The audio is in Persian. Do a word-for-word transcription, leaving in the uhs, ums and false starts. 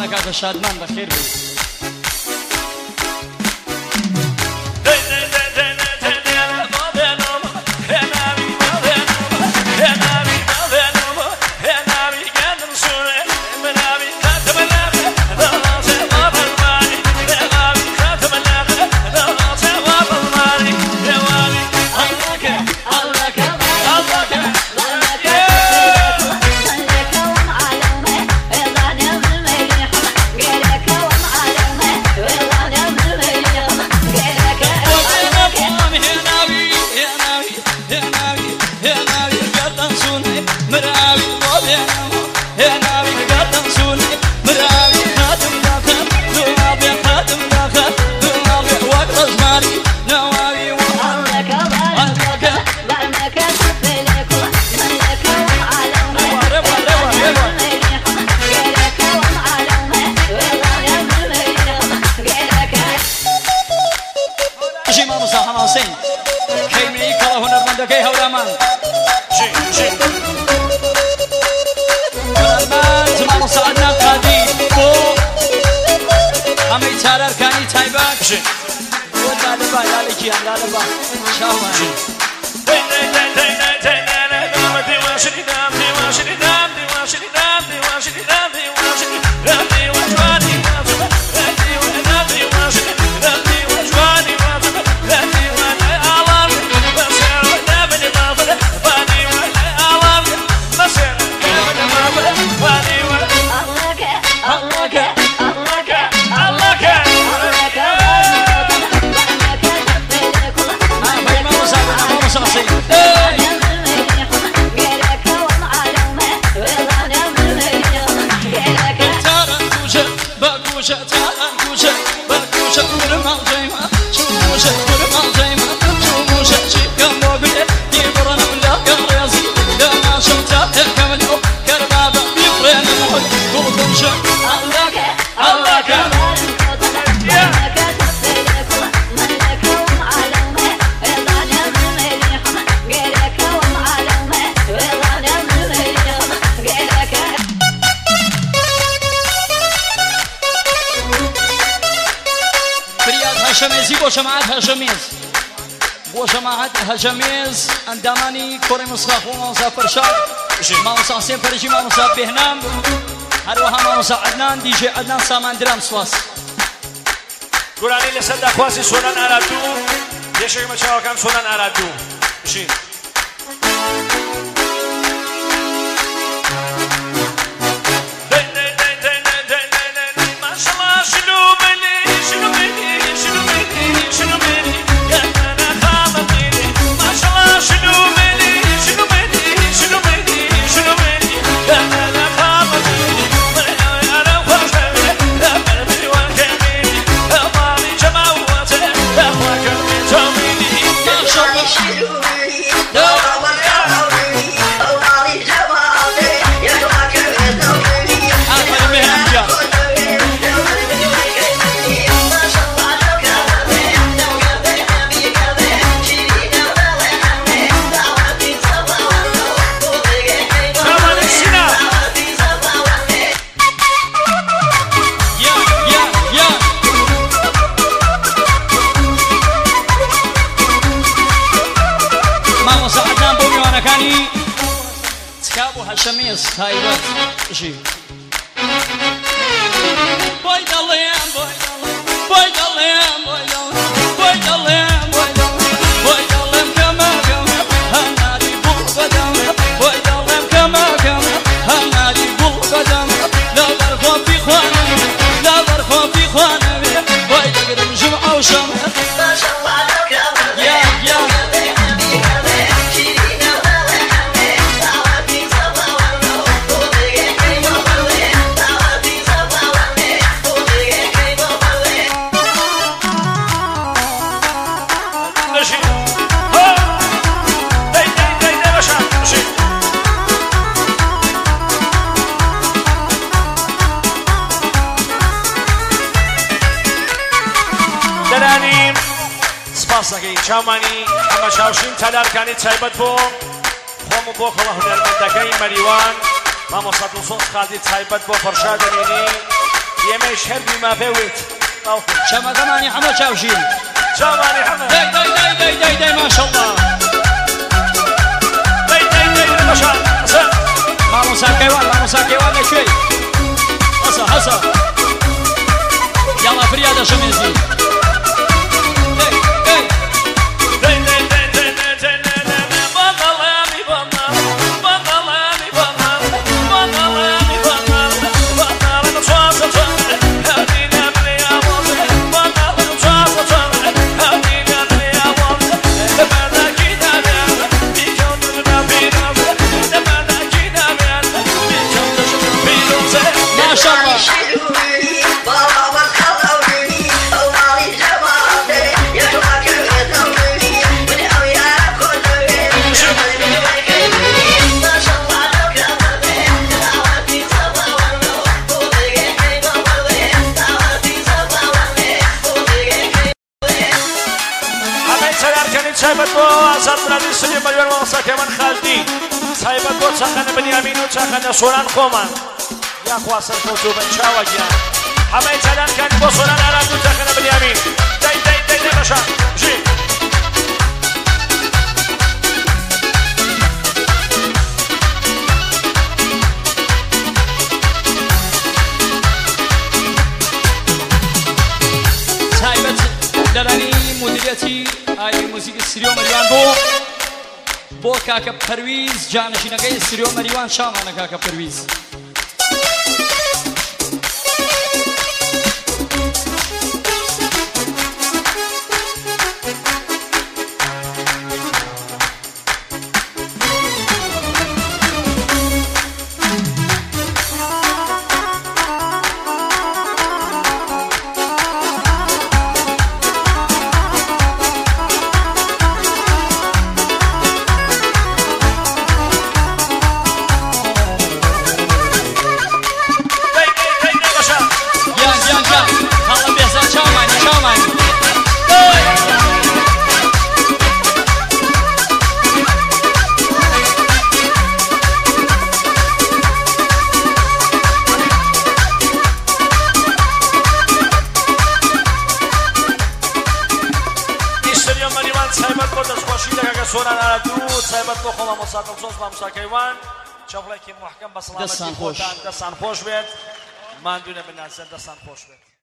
میوانە کاتە شادمان بەخێر بێت. هەژەمێز ئەندامانی کۆڕی مسخاف و مامۆستا فەرشاد مامۆستا حوسێن پەرژی مامۆستا بێهنام هەروەها مامۆستا عەدنان دیژێ عەدنان ساماندرام سواس گورانی لەسەر داخواسی سۆران ئاراردوو یەشێکمە چاوەکان سۆران ئاراردوو بشین هەژەمێز تایبەت ژی بۆی دەڵێم بۆی دەڵێم بۆی دەڵێم بۆی دەڵێم کەمەکەم هەناری بوڵ بەدەم بۆی دەڵێم کەمەکەم هەناری بوڵ بەدەم لە بەرخۆپی خوانەوێ لە بەرخۆپی خوانەوێ بۆی دەگرم ژم ئەو شەمە چاومانی ئەمە چاوشین تەلارکانی تایبەت بۆ خۆم و بۆ کۆڵە هونەرمەندەکەی مەریوان مامۆستا دڵسۆز قادی تایبەت بۆ فەرشاد ئەمینی ئێمەش هەردووی مافێوێت شەمەکەمانی هەموو چاوژین چاوانی هەموو دەی دەی دەی دەی دەی دەی ماشەڵڵا دەی دەی دەی بەشان مامۆستا کەیوان مامۆستا کەیوان لەکوێی هەسە هەسە یاڵا فریادە شەمێزی سایبەت بۆ ئازادڕادی سنی بەلوێر مامۆستاکەمان خالدی سایبەت بۆ چاخانە بنیامین و چاخانە سۆران خۆمان یاخوا سەرکەوتوو بن چاوە گیان هەمەی چالانکانی بۆ سۆران ئاراد و چاخانە بنیامین دەی دەی دەی دەی بەشان ژی سایبەت لەلانی مدیریەتی ئاوی موزیکی سریۆ مەریوان بۆ بۆ کاکە پەرویز جانشینەکەی سریۆ مەریوان شامانە کاکە پەرویز سایبەت بۆ دەستخۆشی لەگەگە سۆران ئارادوو سایبەت بۆ خۆ مامۆستا دڵسۆز مامۆستا کەیوان چاوڵێکی محکەم بە سەڵامەتی خۆتان دەستان خۆش بێت ماندوو نەبناسێت دەستان خۆش بێت